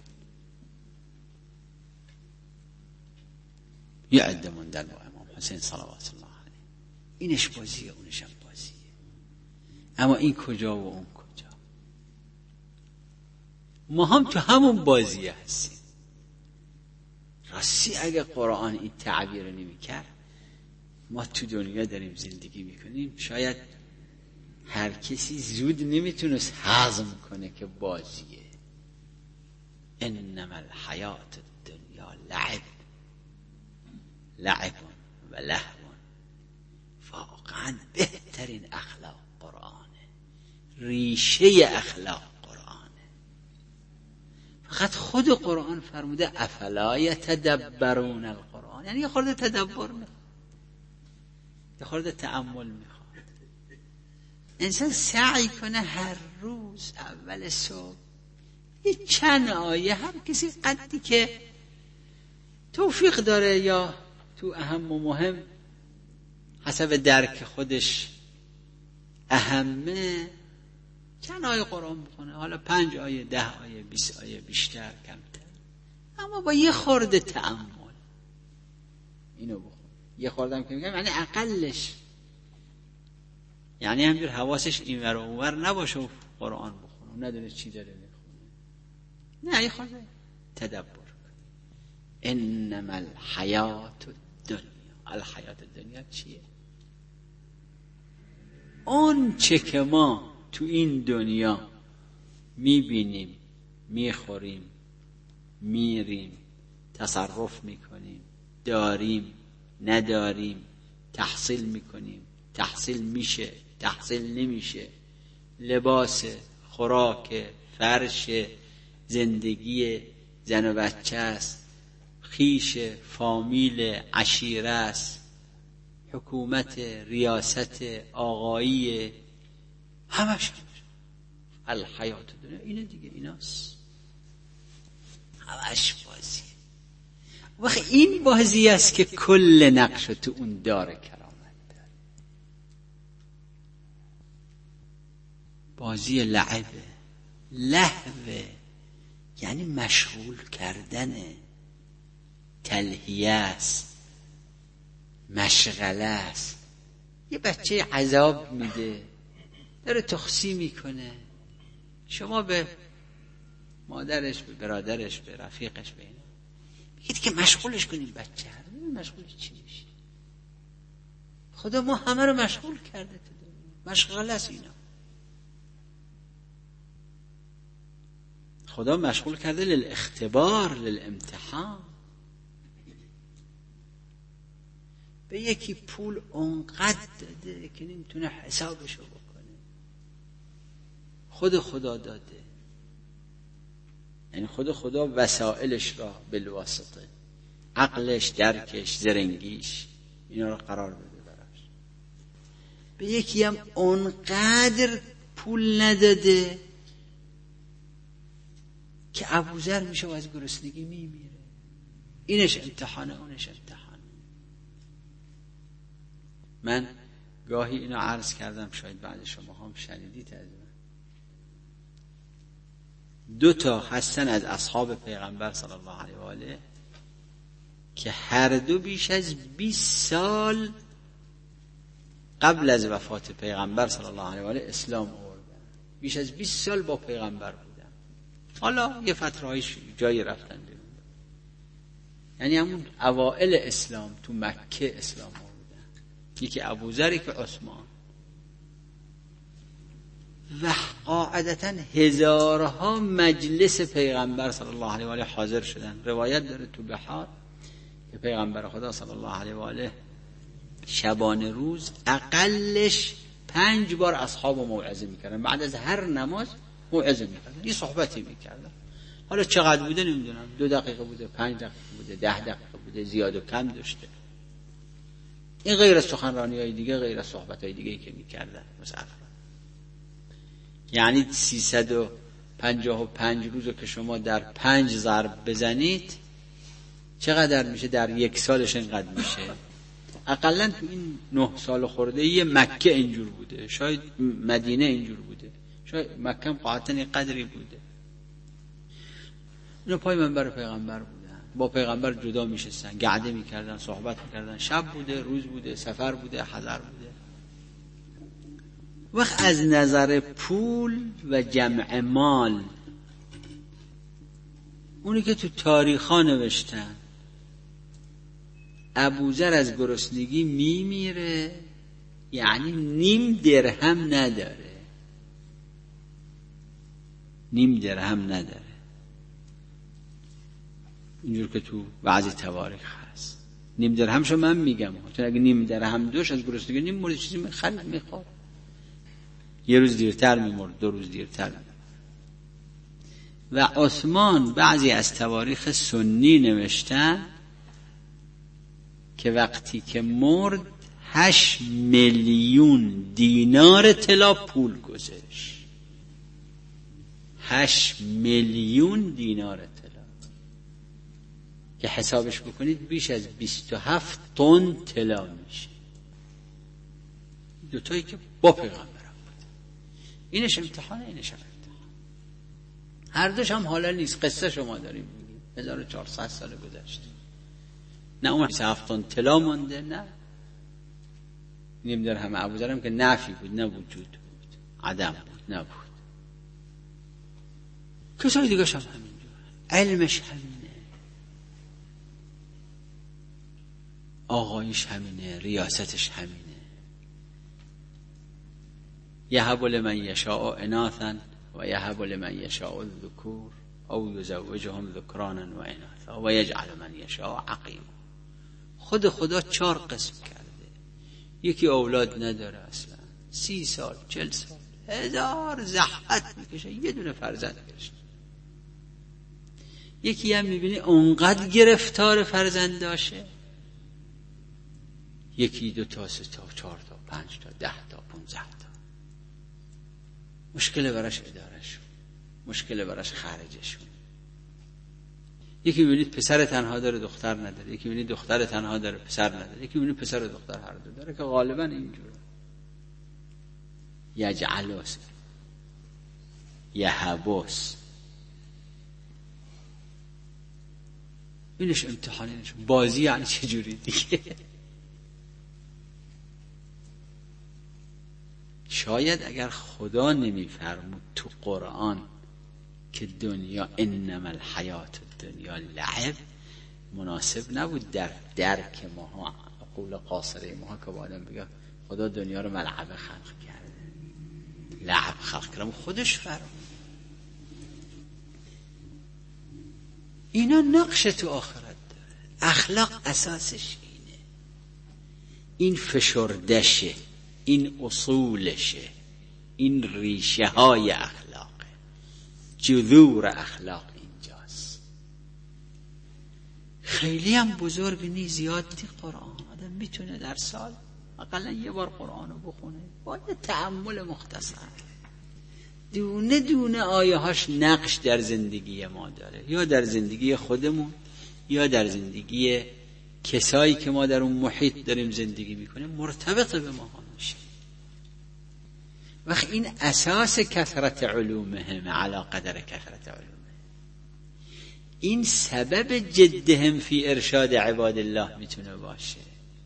یه عده موندن با امام حسین صلوات الله علیه. اینش بازیه، اونش هم بازیه. اما این کجا و اون کجا؟ ما هم تو همون بازیه هستیم. راستی اگه قرآن این تعبیر رو نمی کرد، ما تو دنیا داریم زندگی میکنیم، شاید هر کسی زود نمیتونست هضم کنه که بازیه. انما الحیات الدنیا لعب لعب و لهو. واقعا بهترین اخلاق قرآنه، ریشه اخلاق قرآنه. فقط خود قرآن فرموده افلا یتدبرون القرآن، یعنی یه خورده تدبر میخواد، یه خورده تأمل میخواد. انسان سعی کنه هر روز اول صبح یه چند آیه، هر کسی قدری که توفیق داره یا تو اهم و مهم حسب درک خودش اهمه، چند آیه قرآن بخونه. حالا پنج آیه، ده آیه، بیست آیه، بیشتر کمتر، اما با یه خورده تأمل اینو بخونه. یه خورده هم که میگم یعنی اقلش، یعنی همجور حواسش اینور و اونور نباشه و قرآن بخونه، ندونه چی داره میخونه. نه، یه خورده تدبر کن. انما الحیات الدنیا، الحیات الدنیا چیه؟ اون چه که ما تو این دنیا میبینیم، میخوریم، میریم، تصرف میکنیم، داریم، نداریم، تحصیل میکنیم، تحصیل میشه، تحصیل نمیشه، لباس، خوراک، فرش، زندگی زن و بچه است، خیش، فامیل، عشیره است، حکومت، ریاست، آقایی، همش الحیات دنیا اینه دیگه، ایناست، همش بازی. وقتی این بازی است که کل نقش تو اون داره کرامت داره. بازی لعبه، لهوه، یعنی مشغول کردنه، تلهیه است، مشغله است. یه بچه عذاب میده، داره تخسی میکنه، شما به مادرش، به برادرش، به رفیقش، به اینا بگید که مشغولش کنیم بچه هر مشغولش چی میشه؟ خدا ما همه رو مشغول کرده، مشغله است اینا. خدا مشغول کرده للاختبار، للامتحان. به یکی پول اونقدر داده که نمیتونه حسابشو بکنه، خود خدا داده، یعنی خود خدا وسائلش را بالواسطه، عقلش، درکش، زرنگیش، اینا را قرار داده براش. به یکی هم اونقدر پول نداده که ابوذر میشه و از گرسنگی میمیره. اینش امتحانه، اونش امتحان. من گاهی اینو عرض کردم، شاید بعد شما هم شنیدید از من. دو تا هستن از اصحاب پیغمبر صلی الله علیه و آله که هر دو بیش از بیست سال قبل از وفات پیغمبر صلی الله علیه و آله اسلام آوردن. بیش از بیست سال با پیغمبر بودن. حالا یه فتره‌ای جایی رفتن بیرون، یعنی همون اوائل اسلام تو مکه اسلام آوردن. یکی ابوذر، یکی عثمان. و قاعدتا هزارها مجلس پیغمبر صلی الله علیه و آله حاضر شدن. روایت داره تو بحار که پیغمبر خدا صلی الله علیه و آله شبانه روز اقلش پنج بار اصحابو موعظه میکردن، بعد از هر نماز موعظه میکردن، یه صحبتی میکردن. حالا چقدر بوده نمیدونم، دو دقیقه بوده، پنج دقیقه بوده، ده دقیقه بوده، زیاد و کم داشته. این غیر از سخنرانی های دیگه، غیر از صحبت های دیگه که میکردن مسافر. یعنی سیصد و پنجاه و پنج روزو که شما در پنج ضرب بزنید چقدر میشه؟ در یک سالش اینقدر میشه. اقلا تو این نه سال خورده یه مکه اینجور بوده، شاید مدینه اینجور بوده، شاید مکه هم قاعدتاً قدری بوده. اینا پای منبر پیغمبر بودن، با پیغمبر جدا میشستن، قعده میکردن، صحبت میکردن. شب بوده، روز بوده، سفر بوده، حضر بوده. وقت از نظر پول و جمع مال، اونی که تو تاریخا نوشتن ابوذر از گرسنگی میمیره، یعنی نیم درهم نداره، نیم درهم نداره، اینجور که تو بعضی تواریخ هست. نیم درهمشو من میگم، چون اگه نیم درهم دوش از گرسنگی نیم مرد، چیزی میخرید میخورد، یه روز دیرتر میمرد، دو روز دیرتر میمرد. و عثمان بعضی از تواریخ سنی نوشتن که وقتی که مرد هشت میلیون دینار طلا پول گذاشت. هشت میلیون دینار طلا که حسابش بکنید بیش از بیست و هفت تن طلا میشه. دوتایی که با پیغمبرم بود. اینش امتحانه، اینش هم امتحان. هر دوش هم حالا نیست. قصه شما داریم میگیم هزار و چهارصد سال گذشته. نه اون بیست و هفت تن طلا مونده، نه نمیدار همه ابوذرم که نفی بود، نه وجود بود، عدم بود، نبود. کسای دیگه هم همینجور. علمش همینه، آقایش همینه، ریاستش همینه. یهب لمن یشاء اناثا و یهب لمن یشاء الذکور او یزوجهم ذکرانا و اناثا و یجعل من یشاء عقیما. خود خدا چهار قسم کرده. یکی اولاد نداره اصلا، سی سال چل سال هزار زحمت میکشه یه دونه فرزند گرفت. یکی هم میبینی اونقدر گرفتار فرزند داشه، یکی دو تا سه تا چهار تا پنج تا ده تا پونزده تا. مشکل براش ادارهشون، مشکل براش خرجشون. یکی میبینید پسر تنها داره دختر نداره، یکی میبینید دختر تنها داره پسر نداره، یکی میبینید پسر و دختر هر دو داره که غالبا اینجوره. یجعلوس یهبوس. اینش امتحانش بازی یعنی چجوری دیگه. شاید اگر خدا نمیفرمود تو قرآن که دنیا انما الحیات الدنیا لعب، مناسب نبود در درک ماها عقول قاصره ماها که با آدم بگه خدا دنیا رو ملعب خلق کرده، لعب خلق کرده، خودش فرمود. اینا نقش تو آخرت داره. اخلاق اساسش اینه، این فشردشه، این اصولشه، این ریشه های اخلاقه، جذور اخلاق اینجاست. خیلی هم بزرگ نی، زیاد نی. قرآن آدم میتونه در سال اقلا یه بار قرآن رو بخونه با یه تأمل مختصر. دونه دونه آیه هاش نقش در زندگی ما داره، یا در زندگی خودمون یا در زندگی کسایی که ما در اون محیط داریم زندگی میکنیم، مرتبط به ما میشه. وقت این اساس کثرت علومهم علی قدر کثرت علومهم، این سبب جدهم فی ارشاد عباد الله میتونه باشه.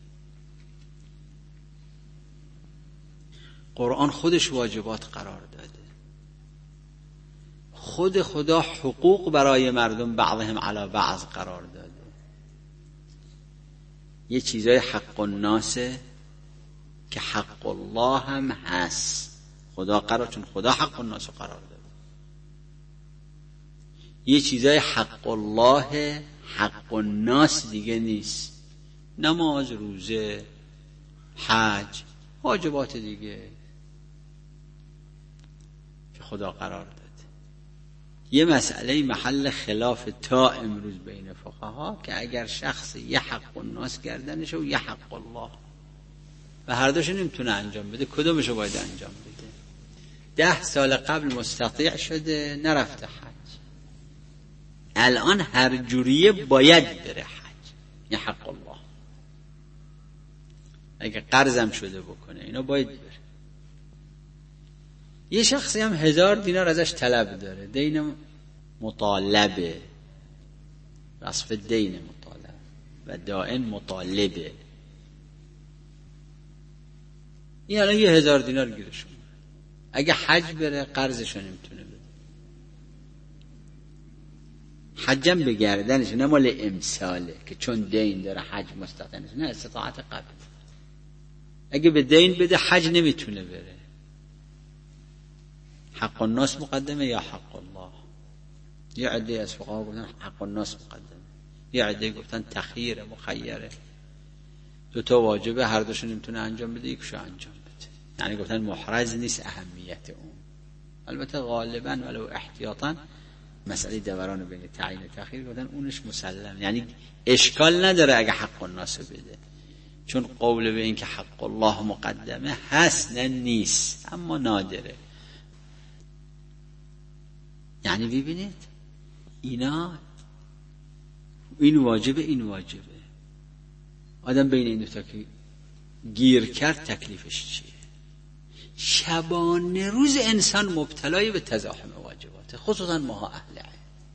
قرآن خودش واجبات قرار داده، خود خدا حقوق برای مردم بعضهم علی بعض قرار داده. یه چیزای حق الناسه که حق الله هم هست. خدا قرار، چون خدا حق الناس رو قرار داده. یه چیزای حق الله حق الناس دیگه نیست. نماز، روزه، حج، واجبات دیگه که خدا قرار داده. یه مسئله محل خلاف تا امروز بین فقها که اگر شخص یه حق الناس گردنشه و یه حق الله و هر دوش نمیتونه انجام بده، کدومشو باید انجام بده؟ ده سال قبل مستطیع شده نرفته حج، الان هر جوریه باید بره حج، یه حق الله. اگه قرضم شده بکنه اینا باید بره. یه شخصی هم هزار دینار ازش طلب داره، دین مطالبه، وصف دین مطالبه و دائن مطالبه. این الان یه هزار دینار گیرشون، اگه حج بره قرضشو نمیتونه بده. حجم به گردنش، نه مال امساله که چون دین داره حج مستقنش، نه استطاعت قبل. اگه به دین بده حج نمیتونه بره. حق الناس مقدمه یا حق الله؟ یه عده از فقها گفتن حق الناس مقدمه، یه عده گفتن تخییر مخیره، دو تا واجبه هر دوشو نمیتونه انجام بده، یکشو انجام بده. یعنی گفتن محرز نیست اهمیت اون. البته غالبا ولو احتیاطا مسئله دوران بین تعیین و تأخیر گفتن اونش مسلم، یعنی اشکال نداره اگه حق الناس بده، چون قول به این که حق الله مقدمه هست نه نیست، اما نادره. یعنی ببینید اینا این واجبه این واجبه، آدم بین این دوتا که گیر کرد تکلیفش چیه؟ شبانه روز انسان مبتلای به تزاحم واجباته، خصوصا ماها اهل علم.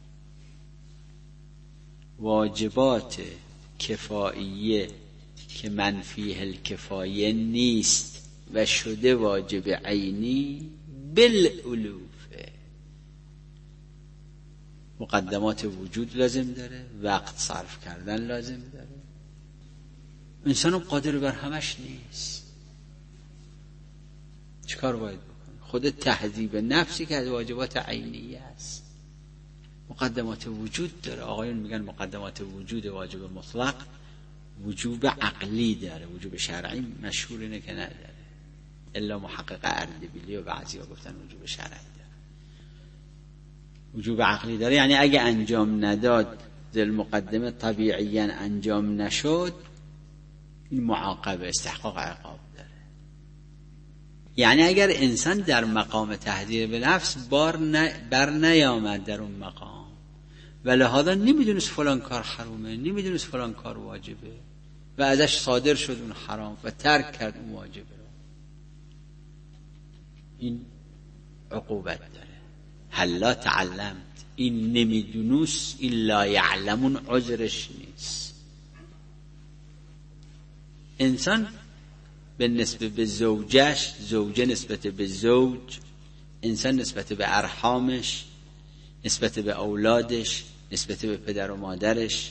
واجبات کفاییه که منفیه الکفایه نیست و شده واجب عینی بالالوفه، مقدمات وجود لازم داره، وقت صرف کردن لازم داره. انسان قادر بر همش نیست، چیکار باید بکنه؟ خود تهذیب نفسی که از واجبات عینیه است. مقدمات وجود داره، آقایون میگن مقدمات وجود واجب مطلق وجوب عقلی داره، وجوب شرعی مشهور اینه که نداره، الا محقق اردبیلی و بعضیا گفتن وجوب شرعی داره. وجوب عقلی داره یعنی اگه انجام نداد ذل مقدمه طبیعیاً انجام نشد، این معاقبه استحقاق عقاب داره. یعنی اگر انسان در مقام تحذیر به نفس بار ن... بر نیامد در اون مقام و لحاظا نمیدونست فلان کار حرومه، نمیدونست فلان کار واجبه و ازش صادر شد اون حرام و ترک کرد اون واجبه رو، این عقوبت داره. هلا تعلمت، این نمیدونست این لا یعلمون عذرش نیست. انسان به نسبت به زوجش، زوجه نسبت به زوج، انسان نسبت به ارحامش، نسبت به اولادش، نسبت به پدر و مادرش،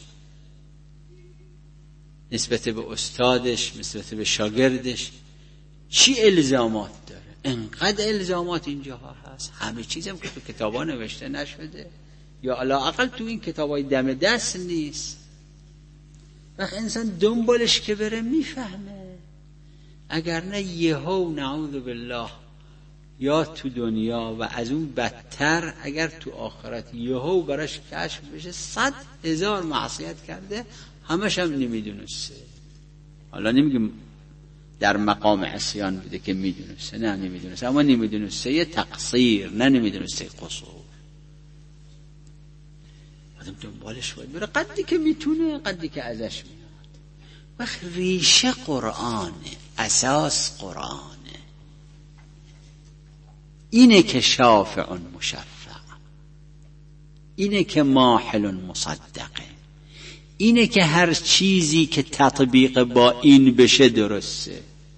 نسبت به استادش، نسبت به شاگردش چی الزامات داره؟ انقدر الزامات اینجاها هست، همه چیزم که تو کتابا نوشته نشده یا علااقل تو این کتابای دم دست نیست. وقت انسان دنبالش که بره میفهمه، اگر نه یهو نعوذ بالله یا تو دنیا و از اون بدتر اگر تو آخرت یهو براش کشف بشه صد هزار معصیت کرده همش هم نمیدونسته. حالا نمیگم در مقام عصیان بوده که میدونسته، نه نمیدونسته، اما نمیدونسته یه تقصیر، نه نمیدونسته قصور. آدم دنبالش باید بره قدری که میتونه، قدری که ازش میاد. وقت ریشه قرآنه، اساس قرآنه، اینه که شافع مشفع، اینه که ماحل مصدقه، اینه که هر چیزی که تطبیق با این بشه درسته،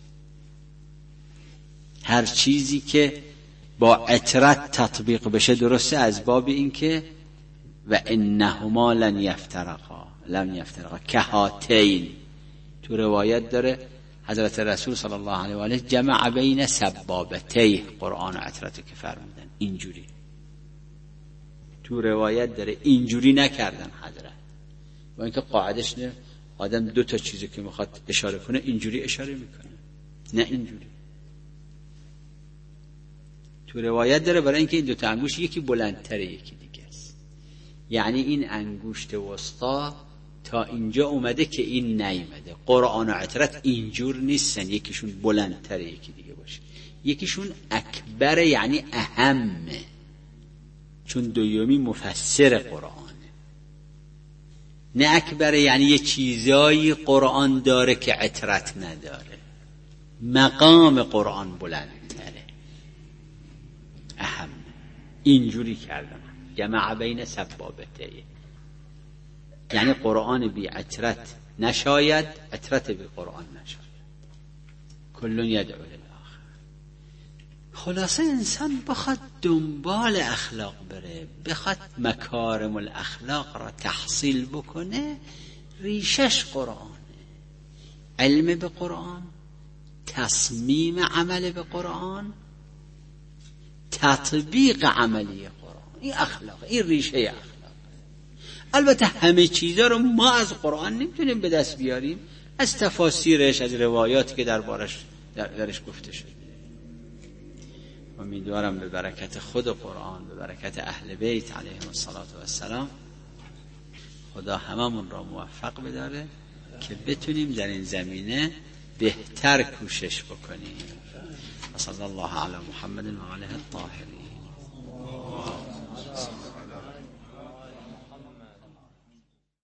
هر چیزی که با عترت تطبیق بشه درسته، از باب این که و انهما لن یفترقا لن یفترقا کهاتین. تو روایت داره حضرت رسول صلی الله علیه و آله جمع بین سبابتیه، قرآن و عترت که فرمودن اینجوری. تو روایت داره اینجوری نکردن حضرت، با اینکه قاعدش نه، آدم دو تا چیزی که میخواد اشاره کنه اینجوری اشاره میکنه، نه اینجوری. تو روایت داره برای اینکه این دو تا انگوش یکی بلندتره یکی دیگه است، یعنی این انگشت وسطا تا اینجا اومده که این نیومده. قرآن و عترت اینجور نیستن، یکیشون بلندتره یکی دیگه باشه، یکیشون اکبره یعنی اهمه، چون دومی مفسر قرآنه. نه اکبره یعنی یه چیزایی قرآن داره که عترت نداره، مقام قرآن بلندتره، اهم. اینجوری کردم جمع بین سبابته، یعنی قرآن بی عترت نشاید، عترت بی قرآن نشاید، کلون یدعو للآخر. خلاصه انسان بخواد دنبال اخلاق بره، بخواد مکارم الاخلاق را تحصیل بکنه، ریشش قرآنه، علم به قرآن، تصمیم عمل به قرآن، تطبیق عملی قرآن. این اخلاق، این ریشه اخلاق. البته همه چیزا رو ما از قرآن نمیتونیم به دست بیاریم، از تفاسیرش، از روایاتی که دربارش در درش گفته شده. امیدوارم به برکت خود قرآن، به برکت اهل بیت علیهم السلام خدا هممون را موفق بداره که بتونیم در این زمینه بهتر کوشش بکنیم. صلی الله علی محمد و آله الطاهرین.